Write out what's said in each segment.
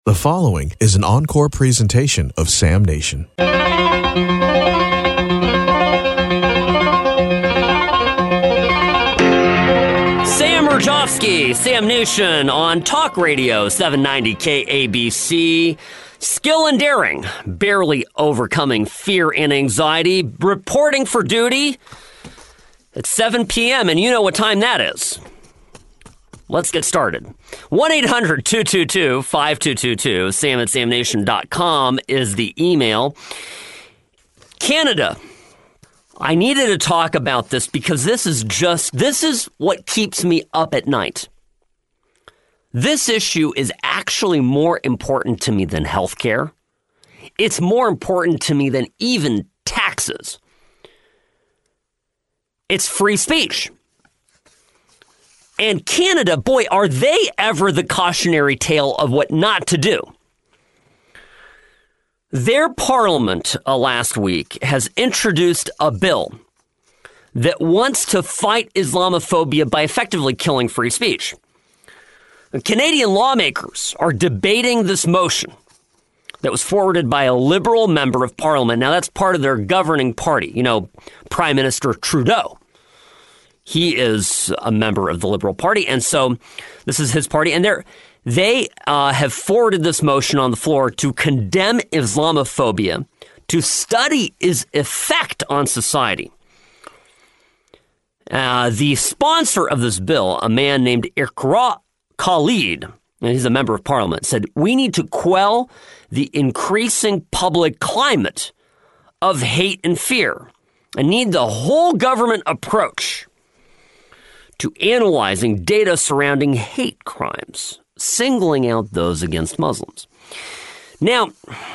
The following is an encore presentation of Sam Nation. Sam Rajovsky, Sam Nation on Talk Radio 790 KABC. Skill and daring, barely overcoming fear and anxiety, reporting for duty at 7 p.m. And you know what time that is. Let's get started. 1-800-222-5222. Sam at samnation.com is the email. Canada. I needed to talk about this because this is what keeps me up at night. This issue is actually more important to me than healthcare. It's more important to me than even taxes. It's free speech. And Canada, boy, are they ever the cautionary tale of what not to do. Their parliament last week has introduced a bill that wants to fight Islamophobia by effectively killing free speech. Canadian lawmakers are debating this motion that was forwarded by a Liberal member of Parliament. Now, that's part of their governing party, Prime Minister Trudeau. He is a member of the Liberal Party, and so this is his party. And they have forwarded this motion on the floor to condemn Islamophobia, to study its effect on society. The sponsor of this bill, a man named Iqra Khalid, and he's a member of Parliament, said, "We need to quell the increasing public climate of hate and fear and need the whole government approach to analyzing data surrounding hate crimes, singling out those against Muslims." Now,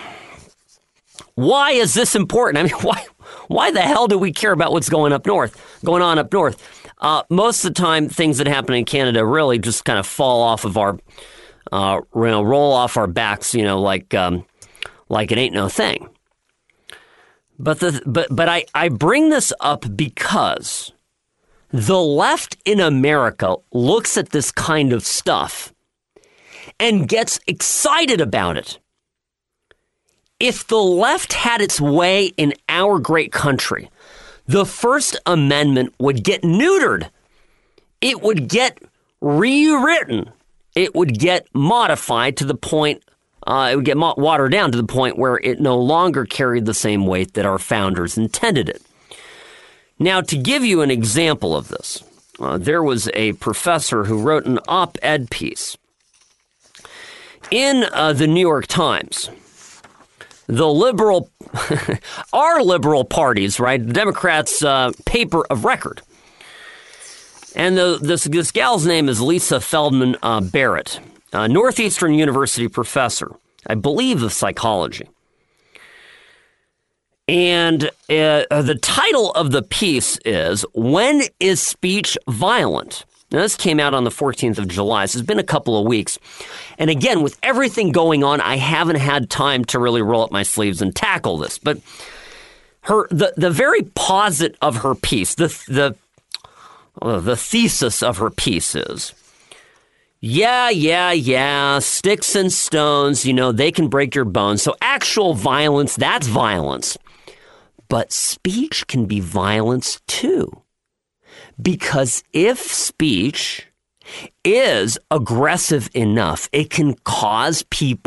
why is this important? I mean, why the hell do we care about what's going on up north? Most of the time, things that happen in Canada really just kind of fall off of our, roll off our backs, like it ain't no thing. But I bring this up because the left in America looks at this kind of stuff and gets excited about it. If the left had its way in our great country, the First Amendment would get neutered. It would get rewritten. It would get modified to the point, it would get watered down to the point where it no longer carried the same weight that our founders intended it. Now, to give you an example of this, there was a professor who wrote an op-ed piece in the New York Times. The liberal, our liberal parties, right? The Democrats' paper of record. And this gal's name is Lisa Feldman Barrett, a Northeastern University professor, I believe, of psychology. And the title of the piece is, "When is Speech Violent?" Now, this came out on the 14th of July, so it's been a couple of weeks. And again, with everything going on, I haven't had time to really roll up my sleeves and tackle this. But the very posit of her piece, the thesis of her piece is, yeah, sticks and stones, they can break your bones. So actual violence, that's violence. But speech can be violence too. Because if speech is aggressive enough, it can cause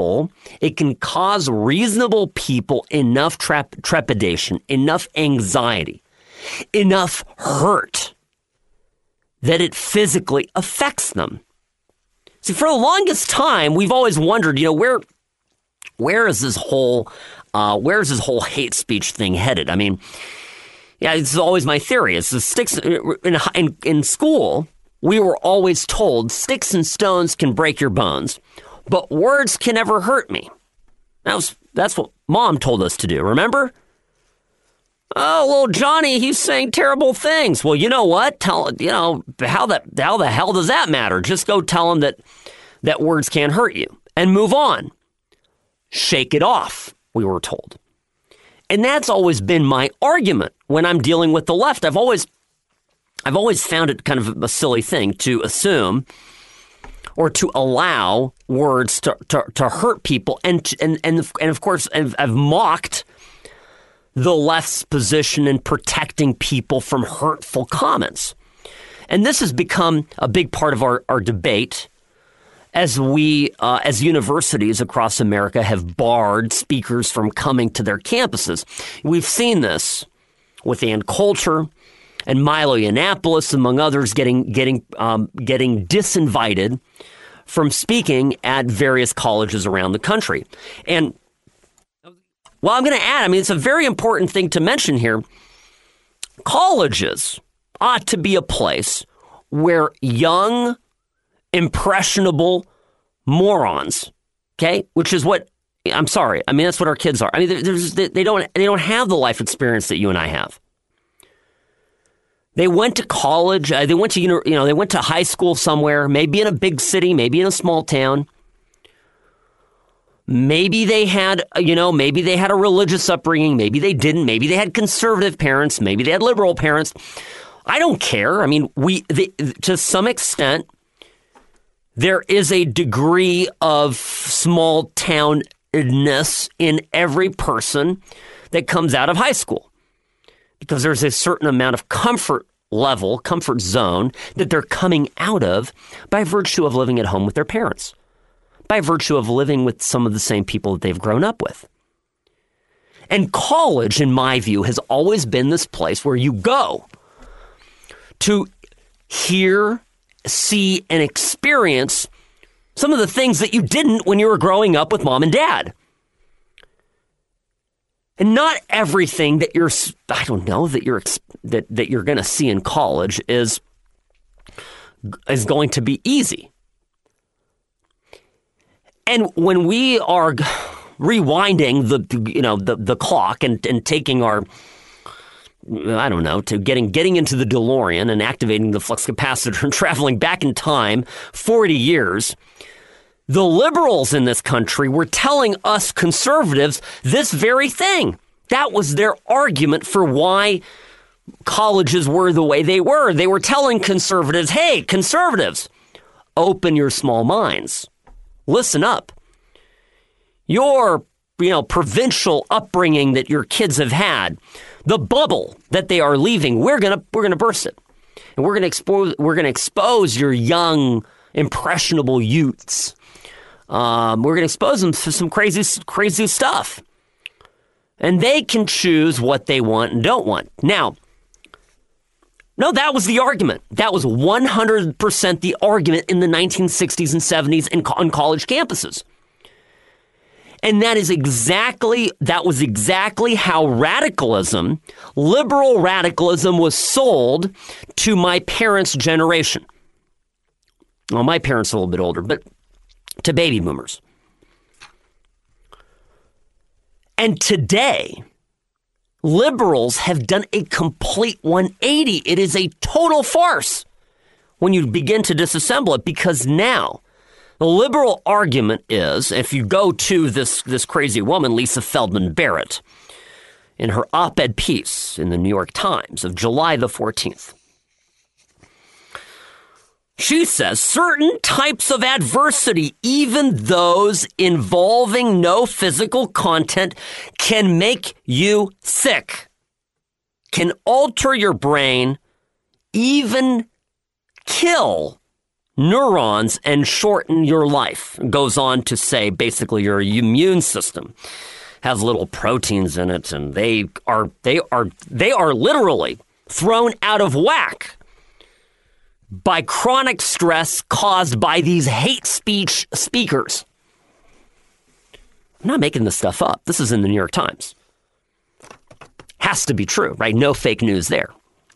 reasonable people enough trepidation, enough anxiety, enough hurt that it physically affects them. See, for the longest time, we've always wondered, where is this whole hate speech thing headed? I mean, yeah, it's always my theory. It's the sticks in school. We were always told sticks and stones can break your bones, but words can never hurt me. That's what Mom told us to do. Remember? Oh, well, Johnny, he's saying terrible things. Well, you know what? How the hell does that matter? Just go tell him that words can't hurt you and move on. Shake it off, we were told. And that's always been my argument when I'm dealing with the left. I've always found it kind of a silly thing to assume or to allow words to hurt people and of course I've mocked the left's position in protecting people from hurtful comments. And this has become a big part of our debate as we, as universities across America have barred speakers from coming to their campuses. We've seen this with Ann Coulter and Milo Yiannopoulos, among others, getting disinvited from speaking at various colleges around the country. And well, I'm going to add, it's a very important thing to mention here. Colleges ought to be a place where young, impressionable morons, okay, which is what, I'm sorry, that's what our kids are. They don't have the life experience that you and I have. They went to college, they went to high school somewhere, maybe in a big city, maybe in a small town. Maybe they had a religious upbringing. Maybe they didn't. Maybe they had conservative parents. Maybe they had liberal parents. I don't care. To some extent, there is a degree of small townness in every person that comes out of high school, because there's a certain amount of comfort zone that they're coming out of by virtue of living at home with their parents, by virtue of living with some of the same people that they've grown up with. And college, in my view, has always been this place where you go to hear, see, and experience some of the things that you didn't when you were growing up with mom and dad. And not everything that you're going to see in college is going to be easy. And when we are rewinding the clock and taking our, to getting into the DeLorean and activating the flux capacitor and traveling back in time 40 years, the liberals in this country were telling us conservatives this very thing. That was their argument for why colleges were the way they were. They were telling conservatives, hey, conservatives, open your small minds. Listen up. Your, provincial upbringing that your kids have had, the bubble that they are leaving, we're gonna burst it, and we're gonna expose your young, impressionable youths. We're gonna expose them to some crazy stuff, and they can choose what they want and don't want. Now, no, that was the argument. That was 100% the argument in the 1960s and 70s on college campuses. And that was exactly how liberal radicalism was sold to my parents' generation. Well, my parents are a little bit older, but to baby boomers. And today, liberals have done a complete 180. It is a total farce when you begin to disassemble it, because now the liberal argument is, if you go to this crazy woman, Lisa Feldman Barrett, in her op-ed piece in the New York Times of July the 14th, she says certain types of adversity, even those involving no physical content, can make you sick, can alter your brain, even kill neurons and shorten your life. It goes on to say basically your immune system has little proteins in it, and they are literally thrown out of whack by chronic stress caused by these hate speech speakers. I'm not making this stuff up. This is in the New York Times. Has to be true, right? No fake news there.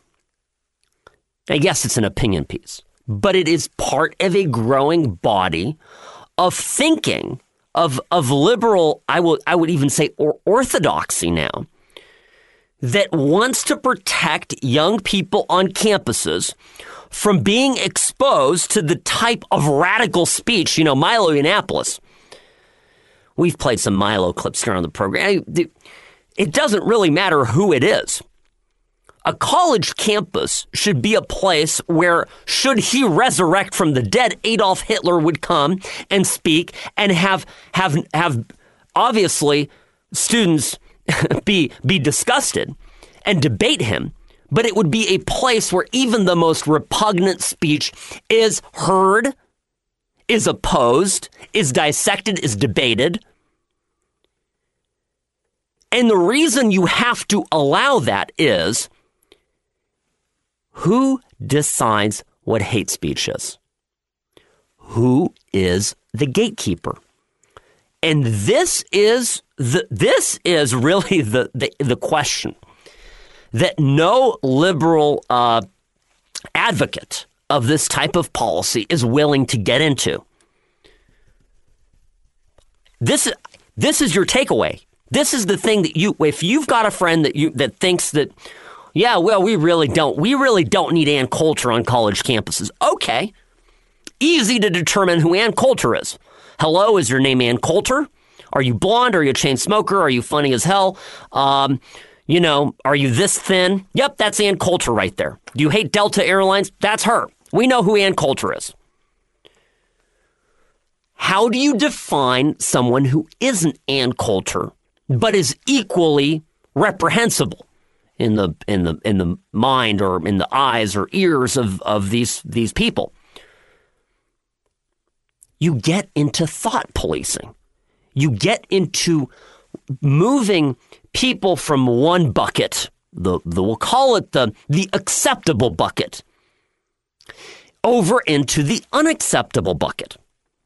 I guess it's an opinion piece, but it is part of a growing body of thinking of liberal, I would even say orthodoxy now, that wants to protect young people on campuses from being exposed to the type of radical speech. Milo Yiannopoulos. We've played some Milo clips here on the program. It doesn't really matter who it is. A college campus should be a place where, should he resurrect from the dead, Adolf Hitler would come and speak and have obviously students be disgusted and debate him. But it would be a place where even the most repugnant speech is heard, is opposed, is dissected, is debated. And the reason you have to allow that is, who decides what hate speech is? Who is the gatekeeper? And this is really the question that no liberal advocate of this type of policy is willing to get into. This is your takeaway. This is the thing that if you've got a friend that thinks that, yeah, well, we really don't need Ann Coulter on college campuses. Okay. Easy to determine who Ann Coulter is. Hello, is your name Ann Coulter? Are you blonde? Are you a chain smoker? Are you funny as hell? Are you this thin? Yep, that's Ann Coulter right there. Do you hate Delta Airlines? That's her. We know who Ann Coulter is. How do you define someone who isn't Ann Coulter, but is equally reprehensible in the mind or in the eyes or ears of these people? You get into thought policing. You get into moving people from one bucket, we'll call it the acceptable bucket, over into the unacceptable bucket.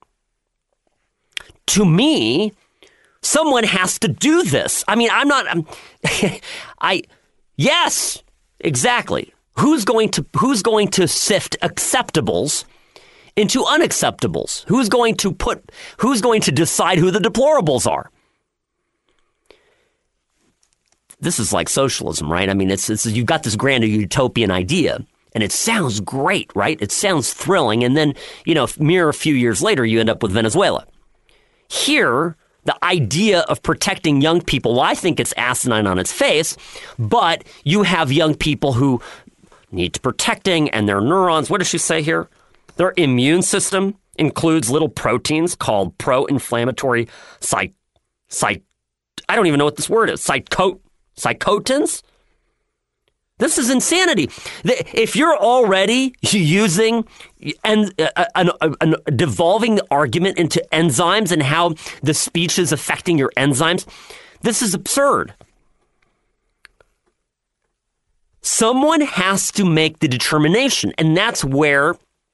To me, someone has to do this. I mean, yes, exactly. Who's going to sift acceptables into unacceptables? Who's going to decide who the deplorables are? This is like socialism, right? I mean, it's you've got this grand utopian idea, and it sounds great, right? It sounds thrilling, and then, a few years later, you end up with Venezuela. Here, the idea of protecting young people, well, I think it's asinine on its face, but you have young people who need protecting, and their neurons, what does she say here? Their immune system includes little proteins called pro-inflammatory I don't even know what this word is. Psychotins? This is insanity. If you're already using and devolving the argument into enzymes and how the speech is affecting your enzymes, this is absurd. Someone has to make the determination, and that's where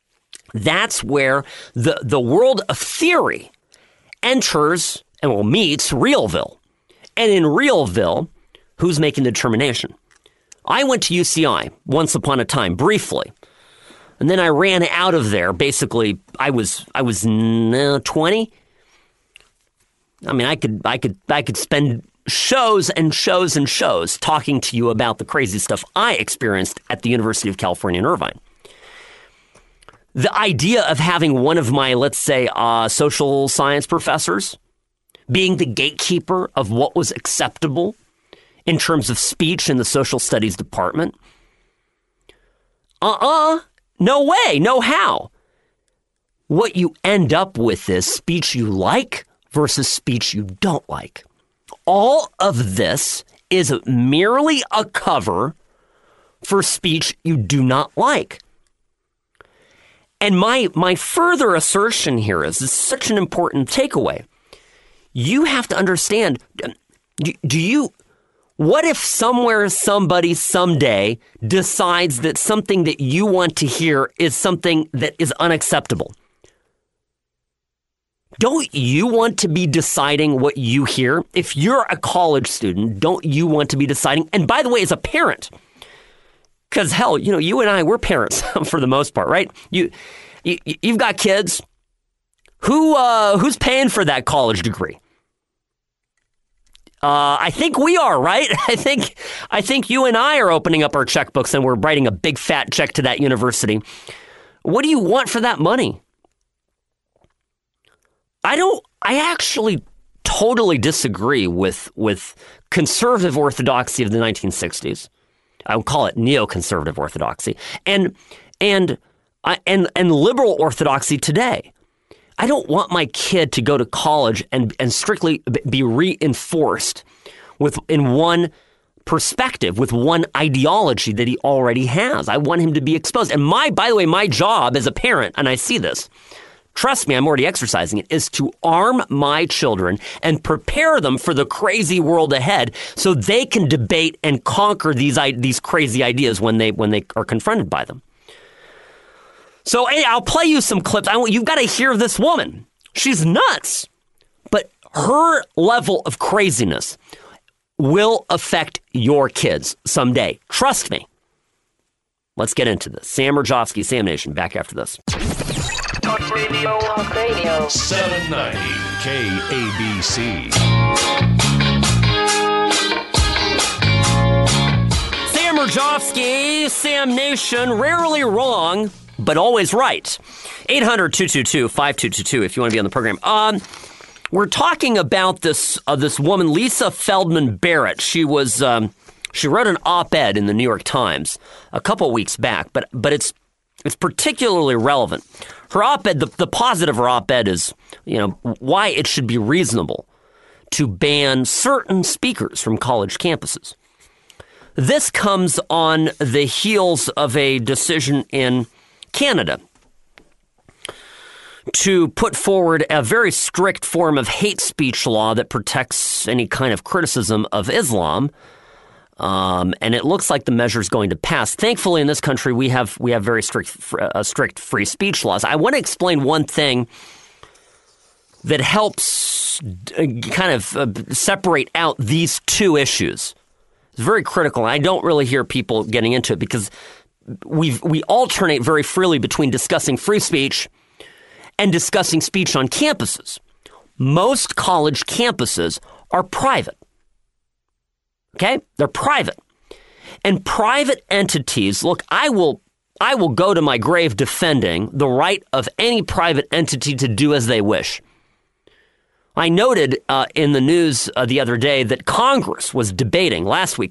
the world of theory enters and meets Realville. And in Realville, who's making the determination? I went to UCI once upon a time, briefly. And then I ran out of there. Basically, I was 20. I mean, I could spend shows and shows and shows talking to you about the crazy stuff I experienced at the University of California in Irvine. The idea of having one of my, let's say, social science professors being the gatekeeper of what was acceptable in terms of speech in the social studies department. No way, no how. What you end up with is speech you like versus speech you don't like. All of this is merely a cover for speech you do not like. And my further assertion here is such an important takeaway. You have to understand, what if somebody someday decides that something that you want to hear is something that is unacceptable? Don't you want to be deciding what you hear? If you're a college student, don't you want to be deciding? And by the way, as a parent, because hell, you and I, we're parents for the most part, right? You've got kids. Who's paying for that college degree? I think we are, right? I think you and I are opening up our checkbooks and we're writing a big fat check to that university. What do you want for that money? I actually totally disagree with conservative orthodoxy of the 1960s I would call it neoconservative orthodoxy, and liberal orthodoxy today. I don't want my kid to go to college and strictly be reinforced in one perspective, with one ideology that he already has. I want him to be exposed. And by the way, my job as a parent, and I see this, trust me, I'm already exercising it, is to arm my children and prepare them for the crazy world ahead so they can debate and conquer these crazy ideas when they are confronted by them. So hey, I'll play you some clips. You've got to hear this woman. She's nuts. But her level of craziness will affect your kids someday. Trust me. Let's get into this. Sam Mirejovsky, Sam Nation, back after this. Talk Radio. Talk Radio. 790 KABC. Sam Mirejovsky, Sam Nation, rarely wrong, but always right. 800-222-5222 if you want to be on the program. We're talking about this woman, Lisa Feldman Barrett. She wrote an op-ed in the New York Times a couple weeks back, but it's particularly relevant. Her op-ed, the positive of her op-ed is, why it should be reasonable to ban certain speakers from college campuses. This comes on the heels of a decision in Canada to put forward a very strict form of hate speech law that protects any kind of criticism of Islam. And it looks like the measure is going to pass. Thankfully, in this country, we have very strict free speech laws. I want to explain one thing that helps kind of separate out these two issues. It's very critical. And I don't really hear people getting into it because we alternate very freely between discussing free speech and discussing speech on campuses. Most college campuses are private. Okay? They're private. And private entities, look, I will go to my grave defending the right of any private entity to do as they wish. I noted in the news the other day that Congress was debating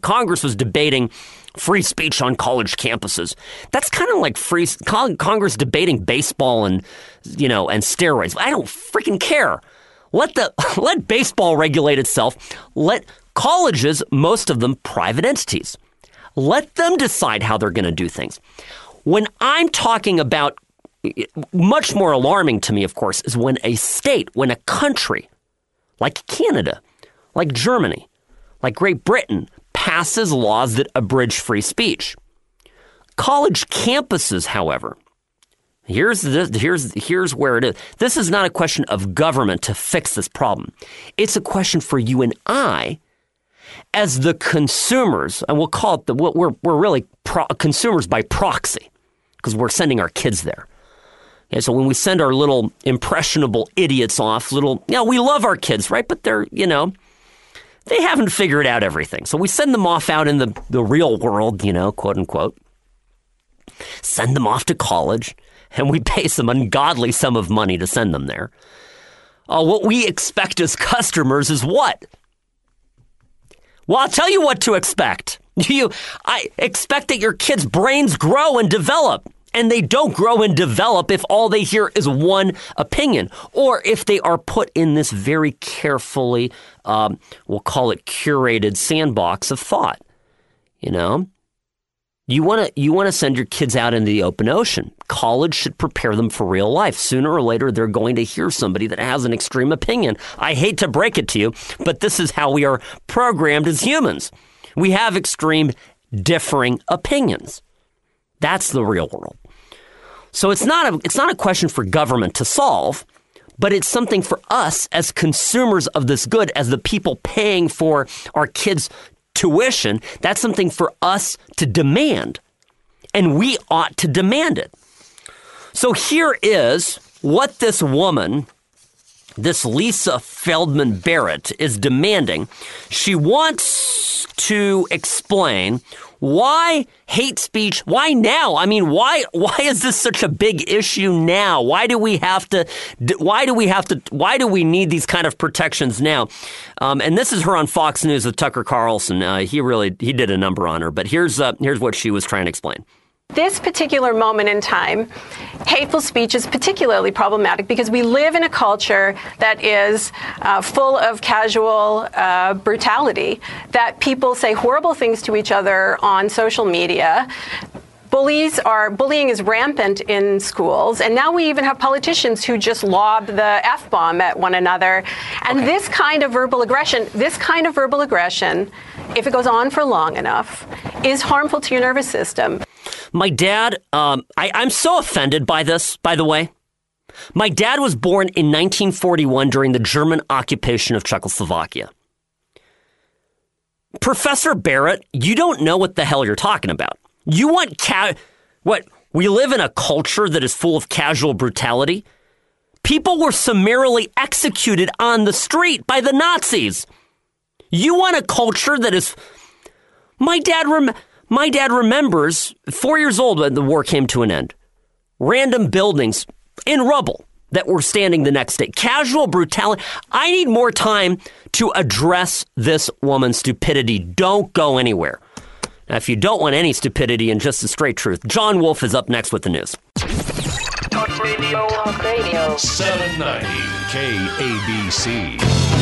free speech on college campuses. That's kind of like Congress debating baseball and steroids. I don't freaking care. Let baseball regulate itself. Let colleges, most of them private entities, let them decide how they're going to do things. When I'm talking about, much more alarming to me, of course, is when a country like Canada, like Germany, like Great Britain, passes laws that abridge free speech. College campuses, however, here's where it is. This is not a question of government to fix this problem. It's a question for you and I as the consumers, and we'll call it we're really consumers by proxy because we're sending our kids there. Okay, so when we send our little impressionable idiots off, we love our kids, right? But they're, they haven't figured out everything. So we send them off out in the real world, quote unquote. Send them off to college, and we pay some ungodly sum of money to send them there. What we expect as customers is what? Well, I'll tell you what to expect. I expect that your kids' brains grow and develop. And they don't grow and develop if all they hear is one opinion, or if they are put in this very carefully, we'll call it curated sandbox of thought. You want to send your kids out into the open ocean. College should prepare them for real life. Sooner or later, they're going to hear somebody that has an extreme opinion. I hate to break it to you, but this is how we are programmed as humans. We have extreme, differing opinions. That's the real world. So it's not a question for government to solve, but it's something for us as consumers of this good, as the people paying for our kids' tuition. That's something for us to demand, and we ought to demand it. So here is what this woman this Lisa Feldman Barrett is demanding. She wants to explain why hate speech, why now? I mean, why is this such a big issue now? Why do we need these kind of protections now? And this is her on Fox News with Tucker Carlson. He did a number on her, but here's what she was trying to explain. This particular moment in time, hateful speech is particularly problematic because we live in a culture that is full of casual brutality, that people say horrible things to each other on social media. Bullying is rampant in schools, and now we even have politicians who just lob the F-bomb at one another. And this kind of verbal aggression, if it goes on for long enough, is harmful to your nervous system. My dad, I'm so offended by this, by the way. My dad was born in 1941 during the German occupation of Czechoslovakia. Professor Barrett, you don't know what the hell you're talking about. You want we live in a culture that is full of casual brutality? People were summarily executed on the street by the Nazis. You want a culture that is... My dad remembers, 4 years old when the war came to an end, random buildings in rubble that were standing the next day. Casual brutality. I need more time to address this woman's stupidity. Don't go anywhere. Now, if you don't want any stupidity and just the straight truth, John Wolf is up next with the news. Talk Radio. Talk Radio. 790 KABC.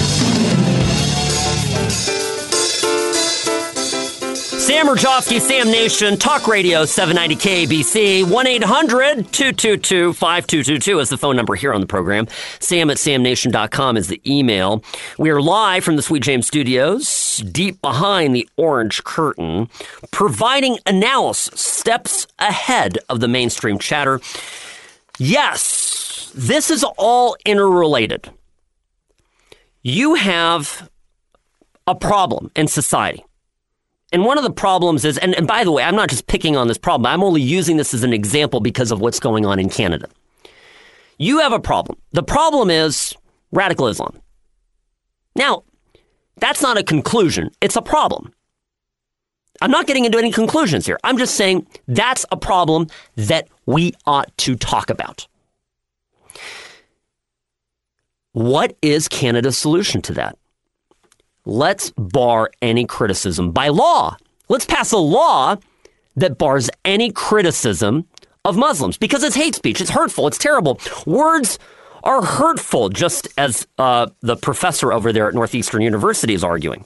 Sam Rajovsky, Sam Nation, Talk Radio, 790 KABC, 1-800-222-5222 is the phone number here on the program. Sam@samnation.com is the email. We are live from the Sweet James Studios, deep behind the orange curtain, providing analysis, steps ahead of the mainstream chatter. Yes, this is all interrelated. You have a problem in society. And one of the problems is, and by the way, I'm not just picking on this problem. I'm only using this as an example because of what's going on in Canada. You have a problem. The problem is radical Islam. Now, that's not a conclusion. It's a problem. I'm not getting into any conclusions here. I'm just saying that's a problem that we ought to talk about. What is Canada's solution to that? Let's bar any criticism by law. Let's pass a law that bars any criticism of Muslims because it's hate speech. It's hurtful. It's terrible. Words are hurtful, just as the professor over there at Northeastern University is arguing.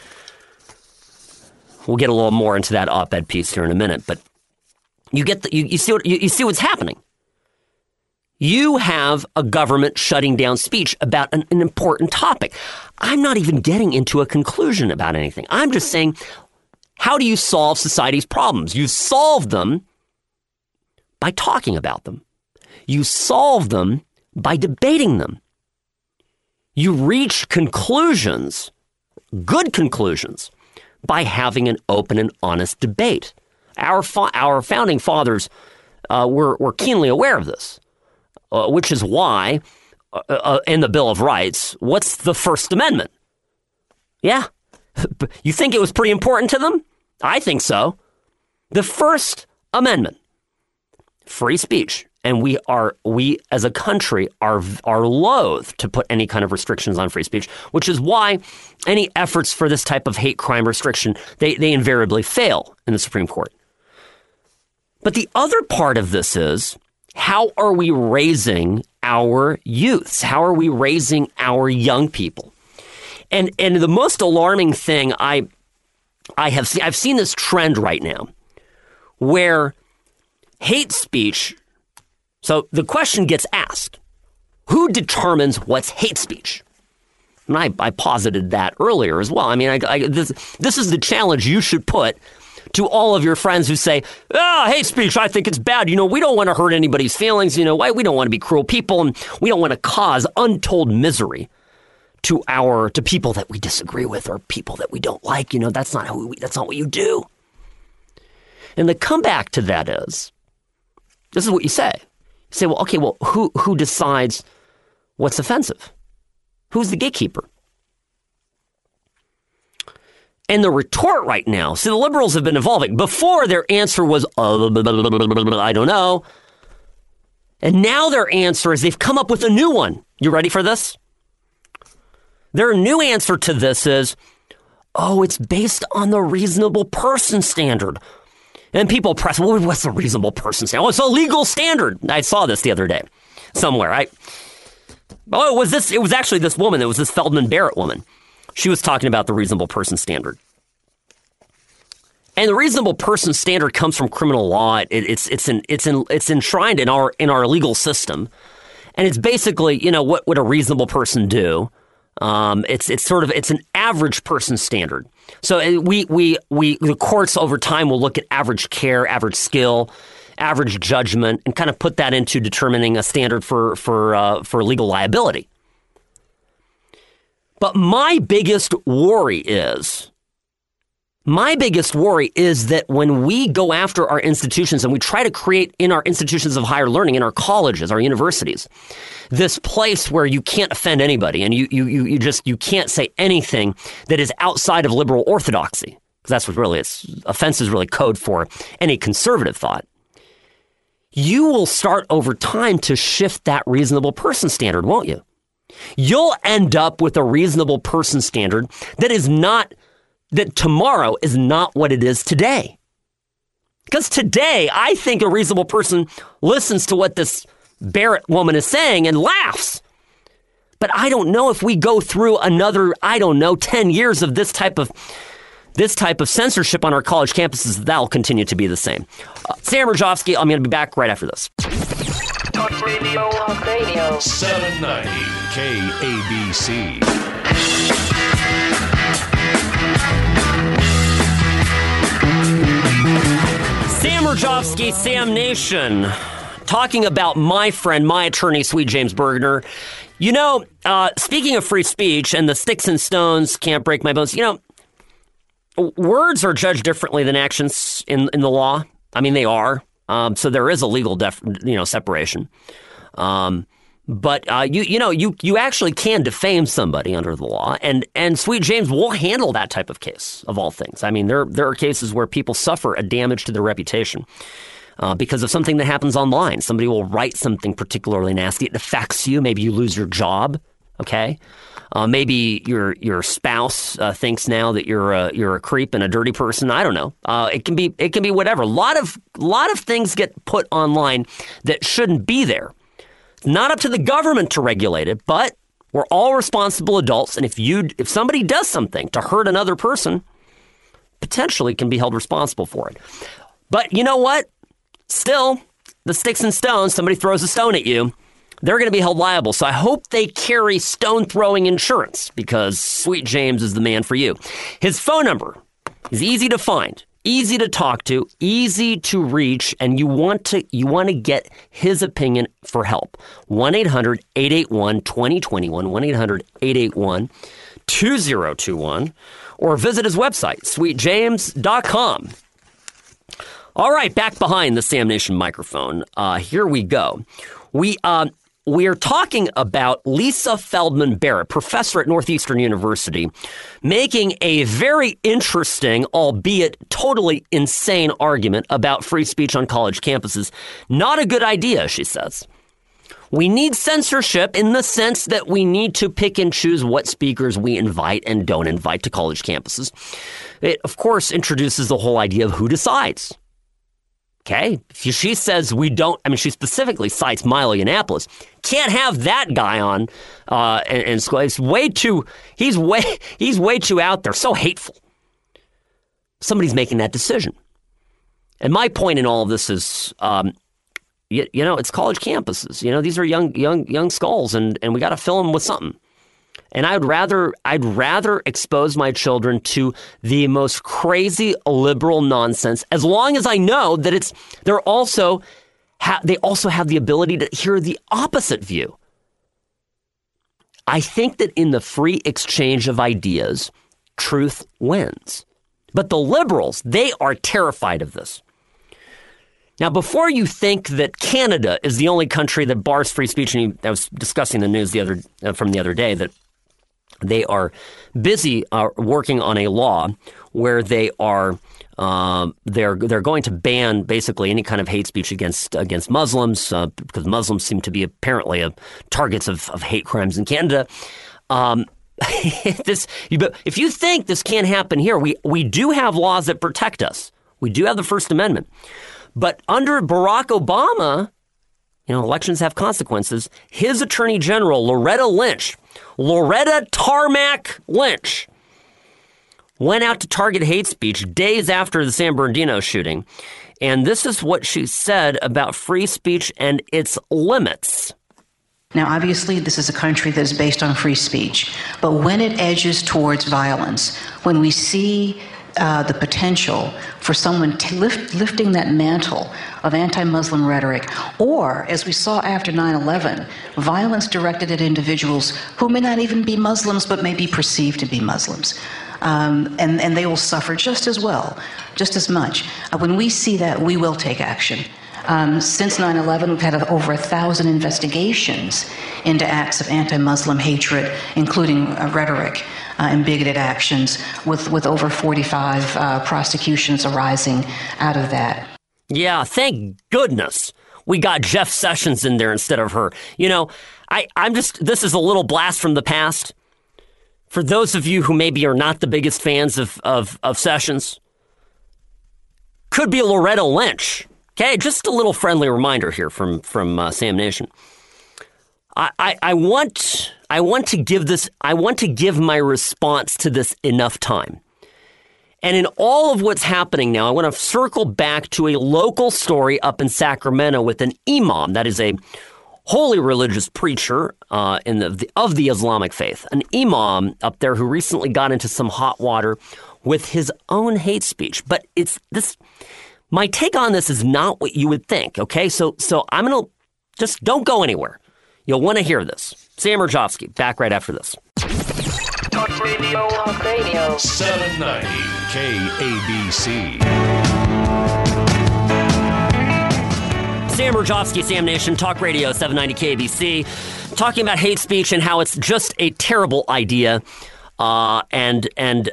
We'll get a little more into that op-ed piece here in a minute, but you see what's happening. You have a government shutting down speech about an important topic. I'm not even getting into a conclusion about anything. I'm just saying, how do you solve society's problems? You solve them by talking about them. You solve them by debating them. You reach conclusions, good conclusions, by having an open and honest debate. Our founding fathers were keenly aware of this. Which is why, in the Bill of Rights, what's the First Amendment? Yeah. You think it was pretty important to them? I think so. The First Amendment, free speech. And we as a country are loath to put any kind of restrictions on free speech, which is why any efforts for this type of hate crime restriction, they invariably fail in the Supreme Court. But the other part of this is, how are we raising our youths? How are we raising our young people? And the most alarming thing I've seen this trend right now where hate speech. So the question gets asked, who determines what's hate speech? And I posited that earlier as well. I mean, this is the challenge you should put to all of your friends who say, hate speech, I think it's bad. You know, we don't want to hurt anybody's feelings. You know, we don't want to be cruel people, and we don't want to cause untold misery to people that we disagree with or people that we don't like. You know, that's not what you do. And the comeback to that is, this is what you say. You say, well, okay, well, who decides what's offensive? Who's the gatekeeper? And the retort right now, see, the liberals have been evolving. Before, their answer was, I don't know. And now their answer is they've come up with a new one. You ready for this? Their new answer to this is, it's based on the reasonable person standard. And people press, what's the reasonable person standard? It's a legal standard. I saw this the other day somewhere. It was actually this woman. It was this Feldman Barrett woman. She was talking about the reasonable person standard. And the reasonable person standard comes from criminal law. It's enshrined in our legal system. And it's basically, what would a reasonable person do? It's an average person standard. So the courts over time will look at average care, average skill, average judgment, and kind of put that into determining a standard for legal liability. But my biggest worry is that when we go after our institutions and we try to create in our institutions of higher learning, in our colleges, our universities, this place where you can't offend anybody and you can't say anything that is outside of liberal orthodoxy, because that's what really offense is really code for any conservative thought. You will start over time to shift that reasonable person standard, won't you? You'll end up with a reasonable person standard that tomorrow is not what it is today. Because today, I think a reasonable person listens to what this Barrett woman is saying and laughs. But I don't know if we go through another, 10 years of this type of censorship on our college campuses, that'll continue to be the same. Sam Rajovsky, I'm going to be back right after this. Talk radio. Talk radio. 790 KABC. Sam Rajovsky, Sam Nation, talking about my friend, my attorney, Sweet James Bergner. Speaking of free speech and the sticks and stones can't break my bones, words are judged differently than actions in the law. I mean, they are. So there is a legal separation. But you actually can defame somebody under the law, and Sweet James will handle that type of case, of all things. I mean, there are cases where people suffer a damage to their reputation because of something that happens online. Somebody will write something particularly nasty. It affects you. Maybe you lose your job. Okay. Maybe your spouse thinks now that you're a creep and a dirty person. I don't know. It can be whatever. A lot of things get put online that shouldn't be there. Not up to the government to regulate it, but we're all responsible adults. And if somebody does something to hurt another person, potentially can be held responsible for it. But you know what? Still, the sticks and stones, somebody throws a stone at you, they're going to be held liable. So I hope they carry stone-throwing insurance, because Sweet James is the man for you. His phone number is easy to find, easy to talk to, easy to reach, and you want to get his opinion for help. 1-800-881-2021, 1-800-881-2021, or visit his website, sweetjames.com. All right, back behind the Sam Nation microphone. Here we go. We are talking about Lisa Feldman Barrett, professor at Northeastern University, making a very interesting, albeit totally insane argument about free speech on college campuses. Not a good idea, she says. We need censorship in the sense that we need to pick and choose what speakers we invite and don't invite to college campuses. It, of course, introduces the whole idea of who decides. Okay, she says we don't. I mean, she specifically cites Milo Yiannopoulos. Can't have that guy on, and he's way too out there. So hateful. Somebody's making that decision, and my point in all of this is, it's college campuses. These are young skulls, and we got to fill them with something. And I'd rather expose my children to the most crazy liberal nonsense, as long as I know that they also have the ability to hear the opposite view. I think that in the free exchange of ideas, truth wins. But the liberals, they are terrified of this. Now, before you think that Canada is the only country that bars free speech, and I was discussing the news from the other day that They are busy working on a law where they are they're going to ban basically any kind of hate speech against Muslims because Muslims seem to be apparently targets of hate crimes in Canada. If you think this can't happen here, we do have laws that protect us. We do have the First Amendment, but under Barack Obama, elections have consequences. His Attorney General Loretta Tarmac Lynch went out to target hate speech days after the San Bernardino shooting. And this is what she said about free speech and its limits. Now, obviously, this is a country that is based on free speech. But when it edges towards violence, when we see the potential for someone lifting that mantle of anti-Muslim rhetoric, or, as we saw after 9/11, violence directed at individuals who may not even be Muslims but may be perceived to be Muslims. And they will suffer just as well, just as much. When we see that, we will take action. Since 9/11, we've had over 1,000 investigations into acts of anti-Muslim hatred, including rhetoric and bigoted actions, with over 45 prosecutions arising out of that. Yeah, thank goodness we got Jeff Sessions in there instead of her. This is a little blast from the past. For those of you who maybe are not the biggest fans of Sessions, could be Loretta Lynch. Okay, just a little friendly reminder here from Sam Nation. I want to give my response to this enough time. And in all of what's happening now, I want to circle back to a local story up in Sacramento with an imam, that is a holy religious preacher of the Islamic faith, an imam up there who recently got into some hot water with his own hate speech. But my take on this is not what you would think. Okay, so I'm gonna just don't go anywhere. You'll want to hear this. Sam Rajovsky, back right after this. Talk Radio. Talk Radio. 790 KABC. Sam Rajovsky, Sam Nation, Talk Radio, 790 KABC, talking about hate speech and how it's just a terrible idea. I'm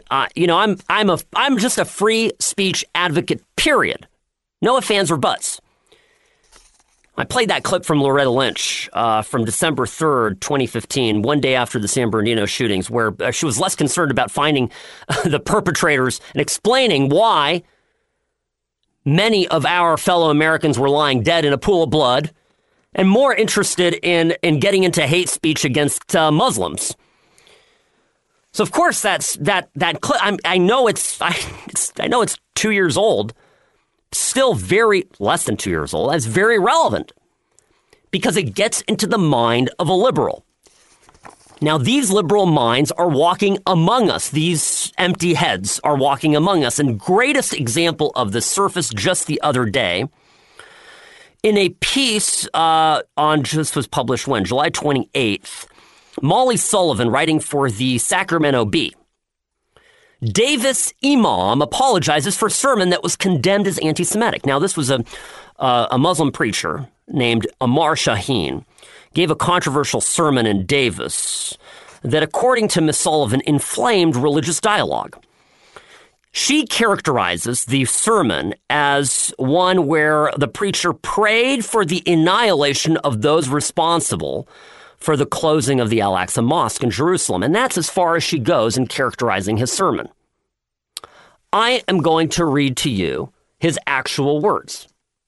just a free speech advocate, period. No ifs, ands, or buts. I played that clip from Loretta Lynch from December 3rd, 2015, one day after the San Bernardino shootings, where she was less concerned about finding the perpetrators and explaining why many of our fellow Americans were lying dead in a pool of blood, and more interested in getting into hate speech against Muslims. So of course that clip. I know it's 2 years old, still very less than 2 years old. That's very relevant because it gets into the mind of a liberal. Now, these liberal minds are walking among us. These empty heads are walking among us. And greatest example of this surfaced just the other day in a piece just was published when? July 28th. Molly Sullivan, writing for the Sacramento Bee. Davis Imam apologizes for a sermon that was condemned as anti-Semitic. Now, this was a Muslim preacher named Amar Shaheen, gave a controversial sermon in Davis that, according to Ms. Sullivan, inflamed religious dialogue. She characterizes the sermon as one where the preacher prayed for the annihilation of those responsible for the closing of the Al-Aqsa Mosque in Jerusalem. And that's as far as she goes in characterizing his sermon. I am going to read to you his actual words.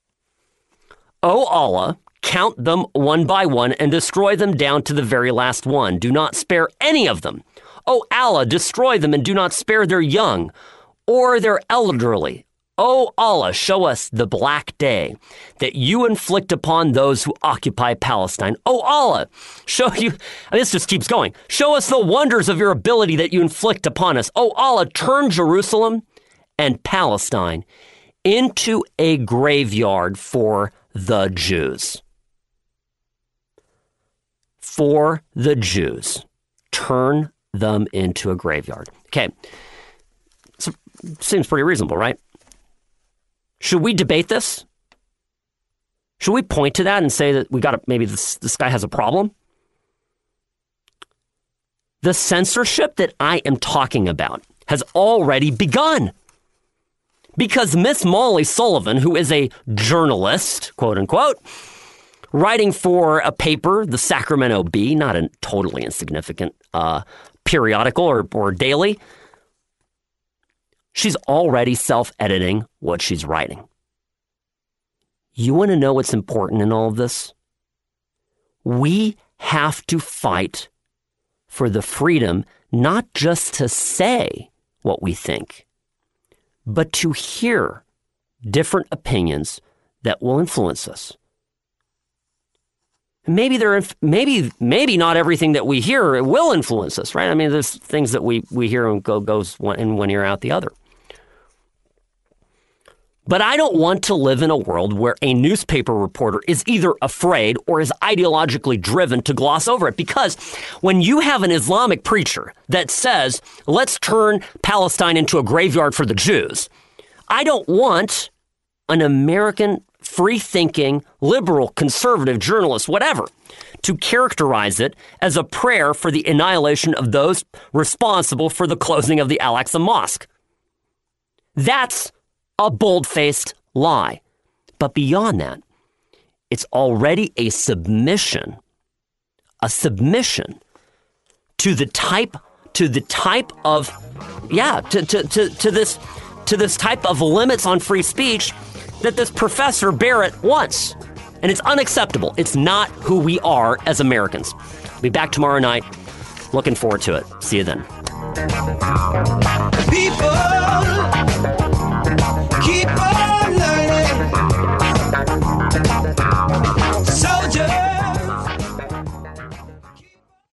O Allah, count them one by one and destroy them down to the very last one. Do not spare any of them. O Allah, destroy them and do not spare their young or their elderly. O Allah, show us the black day that you inflict upon those who occupy Palestine. O Allah, show you, and this just keeps going. Show us the wonders of your ability that you inflict upon us. O Allah, turn Jerusalem and Palestine into a graveyard for the Jews. For the Jews. Turn them into a graveyard. Okay. So, seems pretty reasonable, right? Should we debate this? Should we point to that and say that maybe this guy has a problem? The censorship that I am talking about has already begun. Because Miss Molly Sullivan, who is a journalist, quote unquote, writing for a paper, the Sacramento Bee, not a totally insignificant periodical or daily, she's already self-editing what she's writing. You want to know what's important in all of this? We have to fight for the freedom not just to say what we think, but to hear different opinions that will influence us. Maybe not everything that we hear will influence us, right? I mean, there's things that we hear and goes in one ear out the other. But I don't want to live in a world where a newspaper reporter is either afraid or is ideologically driven to gloss over it. Because when you have an Islamic preacher that says, let's turn Palestine into a graveyard for the Jews, I don't want an American free-thinking, liberal, conservative journalist, whatever, to characterize it as a prayer for the annihilation of those responsible for the closing of the Al-Aqsa Mosque. That's a bold-faced lie. But beyond that, it's already a submission to the type of limits on free speech that this Professor Barrett wants. And it's unacceptable. It's not who we are as Americans. I'll be back tomorrow night. Looking forward to it. See you then. People